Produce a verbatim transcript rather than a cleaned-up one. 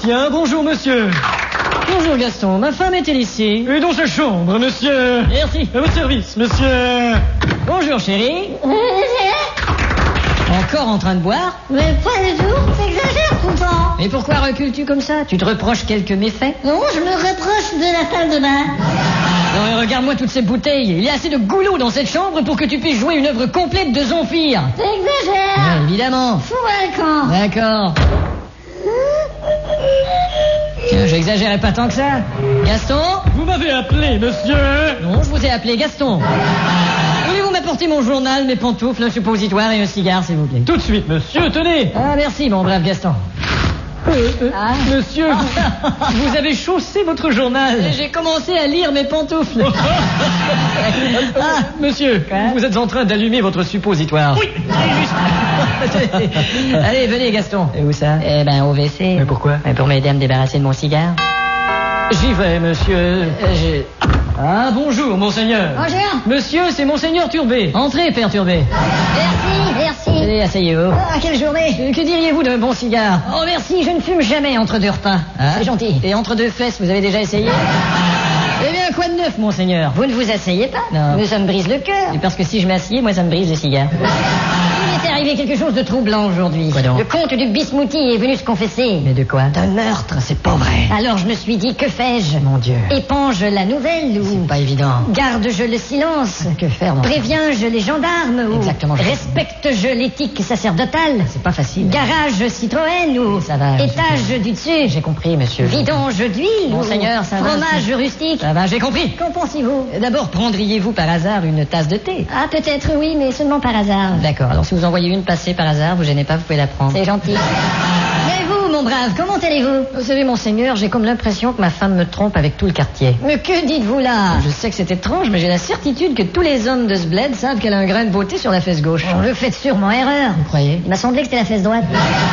Tiens, bonjour, monsieur. Bonjour Gaston, ma femme est-elle ici? Et dans sa chambre, monsieur. Merci. À votre service, monsieur. Bonjour chérie. Encore en train de boire? Mais pas du tout, t'exagères tout le temps. Mais pourquoi recules-tu comme ça? Tu te reproches quelques méfaits? Non, je me reproche de la salle de bain. Non mais regarde-moi toutes ces bouteilles. Il y a assez de goulot dans cette chambre pour que tu puisses jouer une œuvre complète de Zonfir. T'exagères. Ouais, évidemment. Fous un camp. D'accord. Tiens, j'exagérais pas tant que ça. Gaston? Vous m'avez appelé, monsieur. Non, je vous ai appelé Gaston. Voulez-vous m'apporter mon journal, mes pantoufles, un suppositoire et un cigare, s'il vous plaît? Tout de suite, monsieur, tenez. Ah, merci, mon brave Gaston. Euh, euh, Ah. Monsieur, vous, vous avez chaussé votre journal. J'ai commencé à lire mes pantoufles. Ah, monsieur, Quoi? vous êtes en train d'allumer votre suppositoire. Oui. Allez, venez, Gaston. Et où ça? Eh ben, au W C. Mais pourquoi? Mais pour m'aider à me débarrasser de mon cigare. J'y vais, monsieur. Euh, je... Ah, bonjour, monseigneur. Bonjour. Monsieur, c'est monseigneur Turbé. Entrez, père Turbé. Merci, merci. Allez, asseyez-vous. Ah, quelle journée. Euh, Que diriez-vous d'un bon cigare? Oh, merci, je ne fume jamais entre deux repas. Hein? C'est gentil. Et entre deux fesses, vous avez déjà essayé? Eh bien, quoi de neuf, monseigneur? Vous ne vous asseyez pas? Non. Mais ça me brise le cœur. C'est parce que si je m'assieds, moi, ça me brise le cigare. Il est arrivé quelque chose de troublant aujourd'hui. Quoi donc? Le comte du Bismuthi est venu se confesser. Mais de quoi? D'un meurtre. C'est pas vrai. Alors je me suis dit, que fais-je? Mon Dieu. Éponge la nouvelle ou... C'est pas évident. Garde-je le silence? Que faire, mon Préviens-je les gendarmes ou... Exactement, je- Respecte-je l'éthique sacerdotale? C'est pas facile. Garage Citroën ou... Ça va, j'ai Étage du dessus? J'ai compris, monsieur. Vidange d'huile ou... Monseigneur, ça va, Fromage rustique? Ça va, j'ai compris. Qu'en pensez-vous? D'abord, prendriez-vous par hasard une tasse de thé? Ah, peut-être oui, mais seulement par hasard. D'accord, alors si vous en voyez une passer par hasard, vous gênez pas, vous pouvez la prendre. C'est gentil. Mais vous, mon brave, comment allez-vous? Vous savez, monseigneur, j'ai comme l'impression que ma femme me trompe avec tout le quartier. Mais que dites-vous là? Je sais que c'est étrange, mais j'ai la certitude que tous les hommes de ce bled savent qu'elle a un grain de beauté sur la fesse gauche. Vous faites sûrement erreur. Vous croyez? Il m'a semblé que c'était la fesse droite.